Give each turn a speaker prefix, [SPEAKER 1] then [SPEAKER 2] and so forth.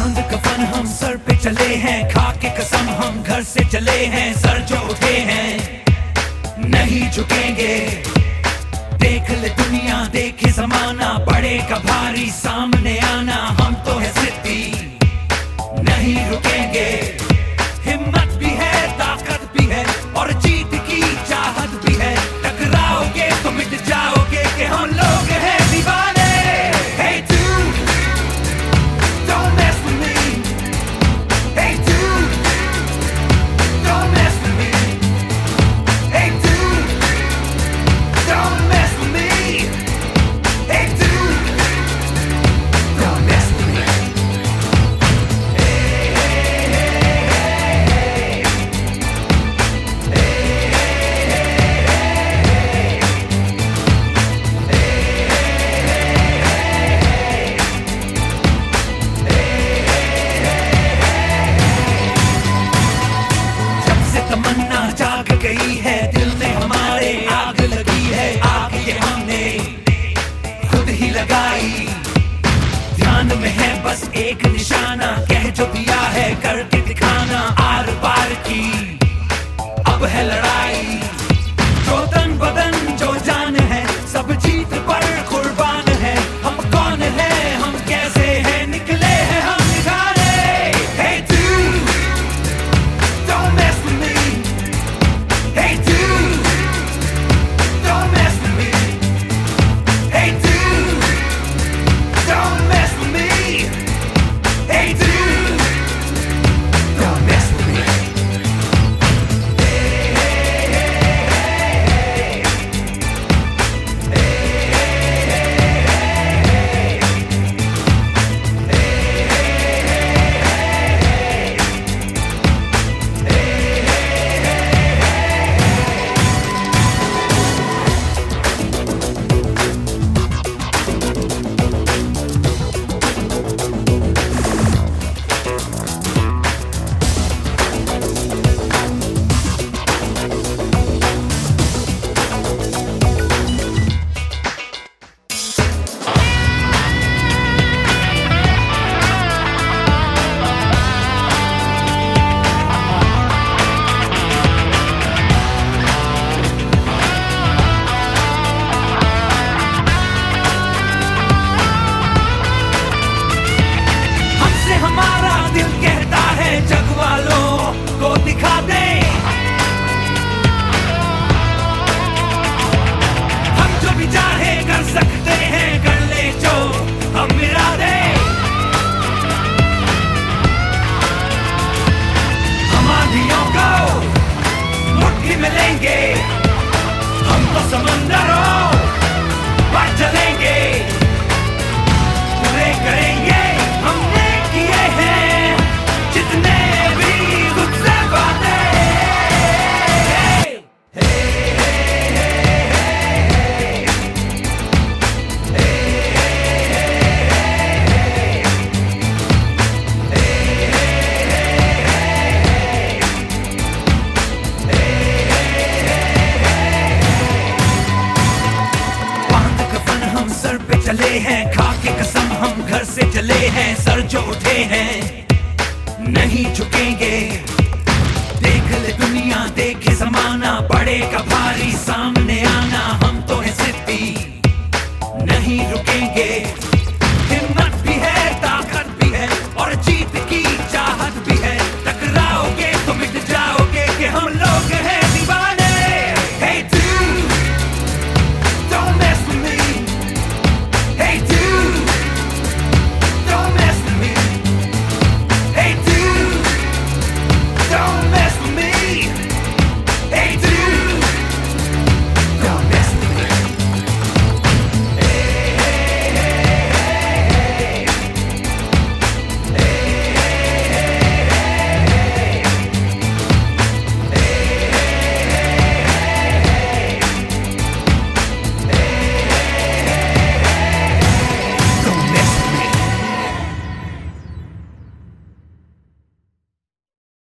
[SPEAKER 1] बांध कफन हम सर पे चले हैं, खा के कसम हम घर से चले हैं। सर जो उठे हैं नहीं झुकेंगे, देख ले दुनिया देखे जमाना, पड़ेगा भारी सामने आना। हम तो है सिद्धि नहीं रुकेंगे, हिम्मत भी है ताकत भी है और जीत की चाहत भी है। टकराओगे तो मिट जाओगे कि हम लोग हैं दीवाने। Hey dude, don't mess with me. Hey dude, don't mess with me. Hey dude, don't mess with me. Hey dude, don't mess with me. Hey, hey, hey, hey, hey, जब से तमन्ना जाग गई है दिल में हमारे, आग लगी है आग ये हमने खुद ही लगाई। ध्यान में है बस एक निशाना, कह जो दिया है करके दिखाना। आर पार की अब है लड़ाई, जो तन बदन जो जान है सब जीत पर कुर्बान है। हम कौन है हम कैसे हैं निकले हैं हम निखारे। Hey dude, don't mess with me. Hey dude, don't mess with me. Hey dude, don't mess with me. Hey dude, don't mess with me. Hey, hey, hey, hey, hey, हमसे हमारा दिल कहता है जग वालों को दिखा दे। हम जो भी चाहे कर सकते हैं, कर ले जो हम मिला दे। हम आंधियों को मुट्ठी में लेंगे, हम तो समंदरों पर चलेंगे। पूरे करेंगे हमने किए हैं जितने भी खुद से बातें। बांध कफन हम सर पे चले हैं, खा के कसम हम घर से चले हैं। सर जो उठे हैं नहीं झुकेंगे, देख ले दुनिया देखे जमाना, पड़ेगा भारी सामने